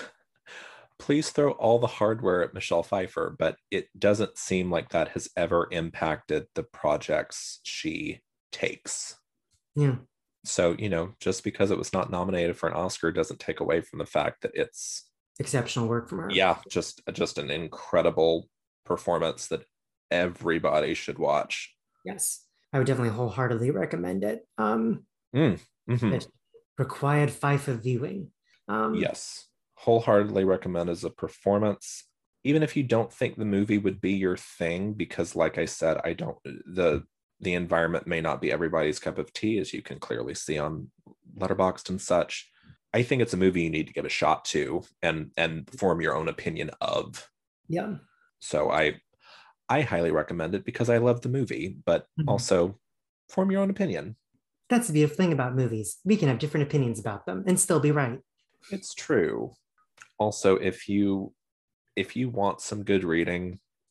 please throw all the hardware at Michelle Pfeiffer, but it doesn't seem like that has ever impacted the projects she takes. Yeah. So, you know, just because it was not nominated for an Oscar doesn't take away from the fact that it's exceptional work from her. Yeah, just just an incredible performance that everybody should watch. Yes, I would definitely wholeheartedly recommend it. Um, mm, mm-hmm. It required Pfeiffer viewing. Um, yes, wholeheartedly recommend as a performance, even if you don't think the movie would be your thing, because like I said, I don't, the the environment may not be everybody's cup of tea, as you can clearly see on Letterboxd and such. I think it's a movie you need to give a shot to and and form your own opinion of. Yeah. So I I highly recommend it because I love the movie, but mm-hmm. also form your own opinion. That's the beautiful thing about movies. We can have different opinions about them and still be right. It's true. Also, if you if you want some good reading,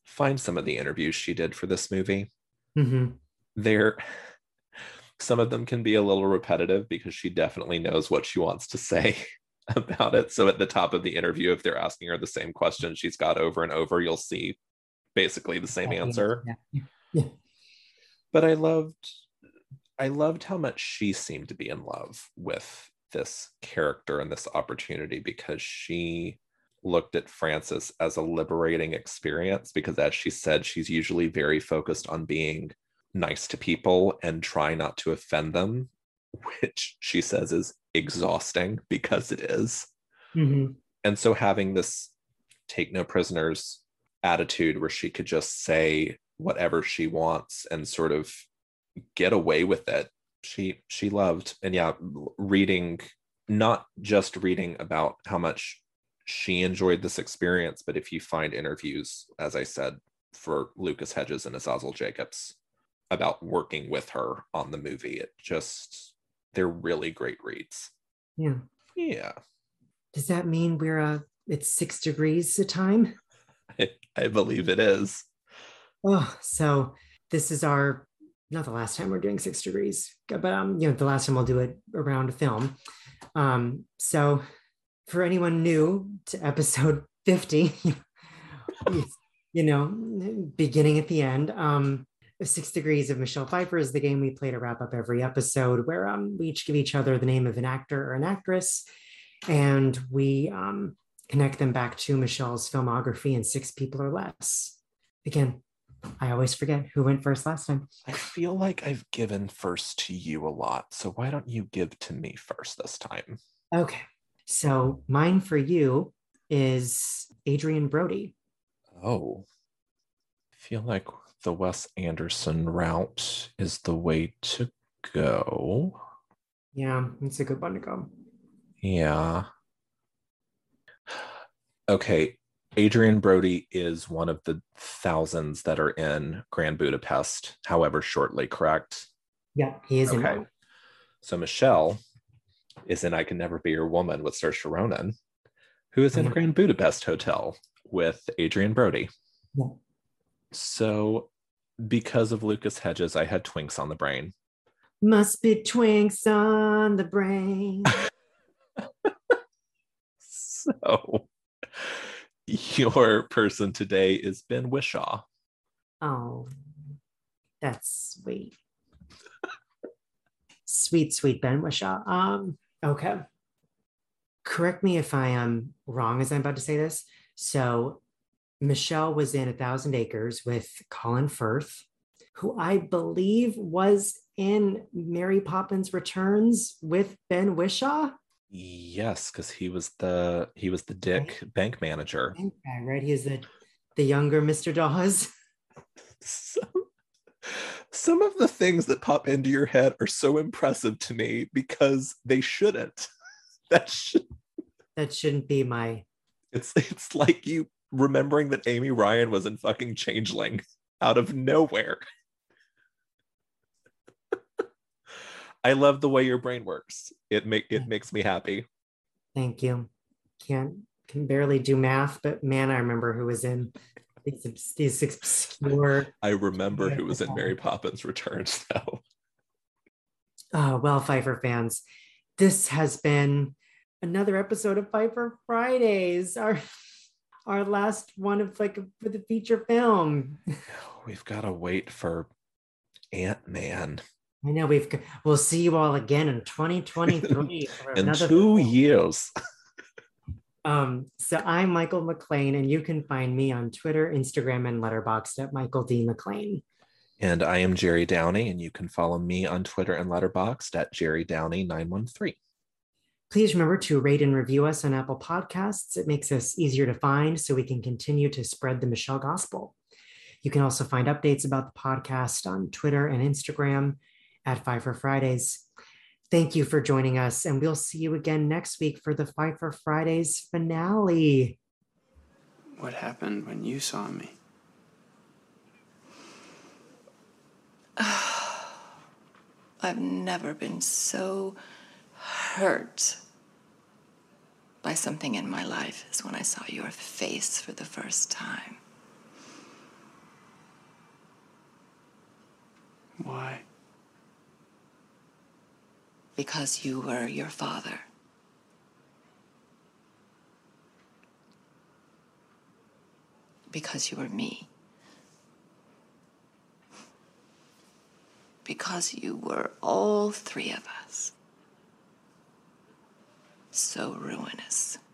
find some of the interviews she did for this movie. Mm-hmm. They're some of them can be a little repetitive because she definitely knows what she wants to say about it. So at the top of the interview, if they're asking her the same question she's got over and over, you'll see basically the same answer. Yeah. Yeah. But I loved I loved how much she seemed to be in love with this character and this opportunity, because she looked at Frances as a liberating experience, because as she said, she's usually very focused on being nice to people and try not to offend them, which she says is exhausting, because it is. Mm-hmm. And so having this take no prisoners attitude where she could just say whatever she wants and sort of get away with it, she she loved. And yeah, reading, not just reading about how much she enjoyed this experience, but if you find interviews, as I said, for Lucas Hedges and Azazel Jacobs about working with her on the movie, it just, they're really great reads. Yeah. Yeah. Does that mean we're uh it's six degrees a time? I, I believe it is. Oh, so this is our, not the last time we're doing six degrees, but um, you know, the last time we'll do it around a film. Um, so for anyone new to episode fifty, you know, beginning at the end, um, Six Degrees of Michelle Pfeiffer is the game we play to wrap up every episode, where um, we each give each other the name of an actor or an actress, and we um, connect them back to Michelle's filmography in six people or less. Again, I always forget who went first last time. I feel like I've given first to you a lot, so why don't you give to me first this time? Okay, so mine for you is Adrian Brody. Oh, I feel like the Wes Anderson route is the way to go. Yeah, it's a good one to go. Yeah. Okay, Adrian Brody is one of the thousands that are in Grand Budapest, however shortly, correct? Yeah, he is in Okay. one. So Michelle is in I Can Never Be Your Woman with Saoirse Ronan, who is in Mhm. Grand Budapest Hotel with Adrian Brody. Yeah. So because of Lucas Hedges, I had Twinks on the brain. Must be twinks on the brain. So your person today is Ben Whishaw. Oh, that's sweet. Sweet, sweet Ben Whishaw. Um, okay. Correct me if I am wrong as I'm about to say this. So Michelle was in A Thousand Acres with Colin Firth, who I believe was in Mary Poppins Returns with Ben Whishaw. Yes, because he was the he was the dick Right. bank manager. Okay, right? He is the, the younger Mister Dawes. Some, some of the things that pop into your head are so impressive to me because they shouldn't. That should, That shouldn't be my... it's it's like you remembering that Amy Ryan was in fucking Changeling out of nowhere. I love the way your brain works. It make it makes me happy. Thank you. Can't can barely do math, but man, I remember who was in these, these obscure. I remember who was in Mary Poppins Returns, though. Oh, well, Pfeiffer fans, this has been another episode of Pfeiffer Fridays, our our last one of like for the feature film. We've got to wait for Ant-Man. I know we've we'll see you all again in twenty twenty-three for in another two film. years. Um, so I'm Michael McLean, and you can find me on Twitter, Instagram, and Letterboxd at Michael D. McLean. And I am Jerry Downey, and you can follow me on Twitter and Letterboxd at Jerry Downey nine one three. Please remember to rate and review us on Apple Podcasts. It makes us easier to find so we can continue to spread the Michelle Gospel. You can also find updates about the podcast on Twitter and Instagram at Pfeiffer Fridays. Thank you for joining us, and we'll see you again next week for the Pfeiffer Fridays finale. What happened when you saw me? I've never been so hurt by something in my life as when I saw your face for the first time. Why? Because you were your father. Because you were me. Because you were all three of us. So ruinous.